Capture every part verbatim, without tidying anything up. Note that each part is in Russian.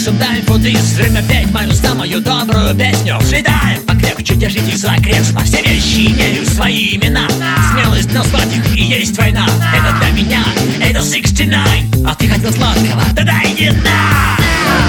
sometimes for this. Время петь мою самую добрую песню. Взлетаем покрепче, держитесь за кресло. Все вещи имеют свои имена. Смелость назвать их и есть война. Это для меня, это шестьдесят девять. А ты хотел сладкого? Тогда иди на!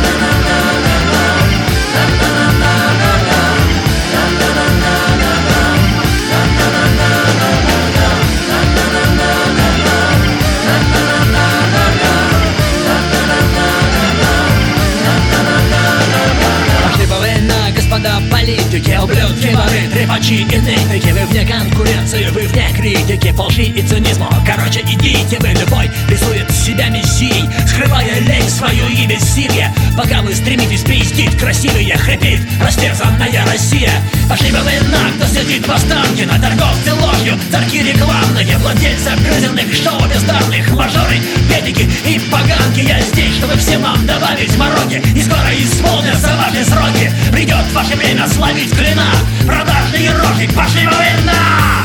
Господа политики, ублюдки, воры, трепачи и нытики. Вы вне конкуренции, вы вне критики, фалши и цинизма. Короче, идите вы, любой рисует себя мессией, скрывая лень свою и бессилие. Пока вы стремитесь пиздить красивее, хрипит растерзанная Россия. Пошли бы вы на, кто сидит в восторге, на торговцы ложью, царки рекламные, владельцы обгрызенных шоу бездарных, мажоры, педики и поганки. Я здесь, чтобы всем вам добавить мороги, и скоро исполнятся ваши сроки. Придет ваше время словить клина, продажные рожи, пошли во война!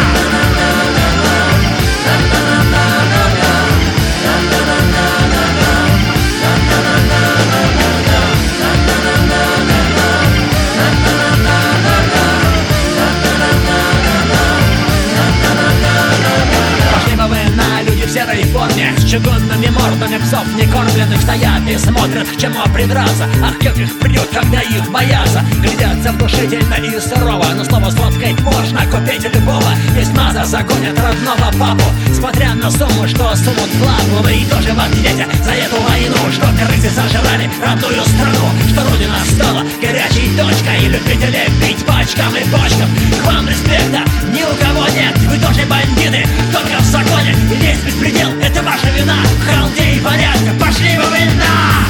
В серой форме, с чугунными мордами псов некормленных стоят и смотрят, к чему придраться. Ах, как их придет, когда их боятся. Глядятся внушительно и сурово, но слово сфоткать можно купить любого. Есть маза, загонят родного папу, смотря на сумму, что суммут в лапу. Вы и тоже в ответе за эту войну, что крысы сожрали родную страну, что родина стала горячей точкой, и любители пить пачкам и почкам. К вам респекта ни у кого нет, вы тоже бандиты, только в законе и весь беспредел, это ваша вина. В халде и порядка, пошли во война!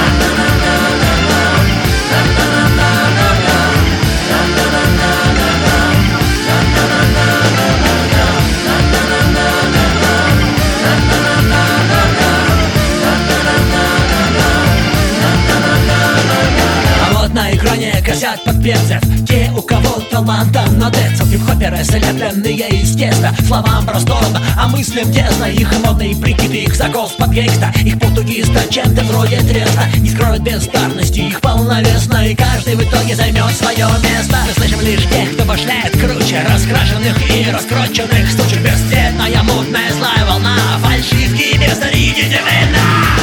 На экране косят подперцев те, у кого таланта на децл. Хип-хоперы слепленные из теста, словам просторно, а мыслям тесно. Их модные прикиды, их закол с подгейста, их потугиста чем-то вроде треста не скроют бездарности, их полновесно, и каждый в итоге займет свое место. Мы слышим лишь тех, кто башляет круче раскрашенных и раскрученных стучек. Бесцветная, мутная, злая волна, фальшивки без идите война!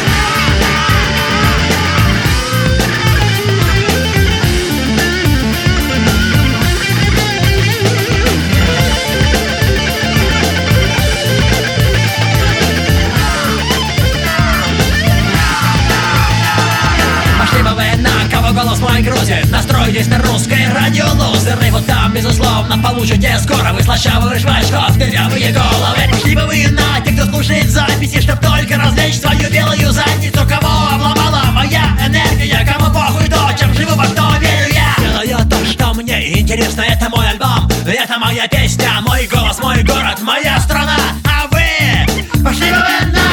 Голос мой грузит, настройтесь на русское радио, лузеры. Вот там, безусловно, получите скоро вы слащавую жвачку в дырявые головы. Пошли бы вы на те, кто слушает записи, чтоб только развлечь свою белую задницу. Кого обломала моя энергия, кому похуй то, чем живу, во что верю я. Делаю то, что мне интересно, это мой альбом, это моя песня, мой голос, мой город, моя страна. А вы пошли бы вы на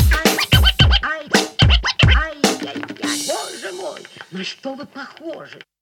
на что вы похожи?